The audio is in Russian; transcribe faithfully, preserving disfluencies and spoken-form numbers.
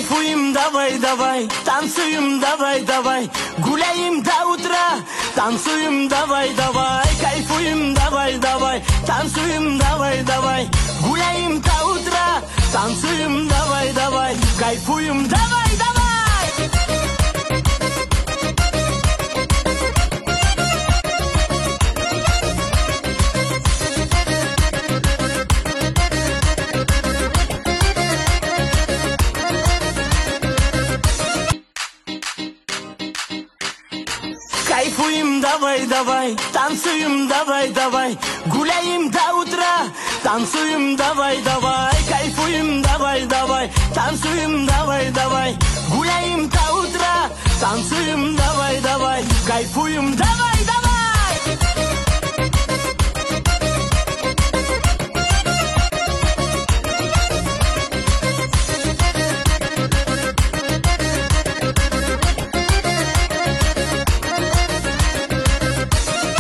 Кайфуем, давай, давай, танцуем, давай, давай, гуляем до утра, танцуем, давай, давай, кайфуем, давай, давай, танцуем, давай, давай, гуляем до утра, танцуем, давай, давай, кайфуем, давай, давай. Кайфуем, давай, давай, танцуем, давай, давай, гуляем до утра, танцуем, давай, давай, кайфуем, давай, давай, танцуем, давай, давай, гуляем до утра, танцуем, давай, давай, кайфуем, давай, давай.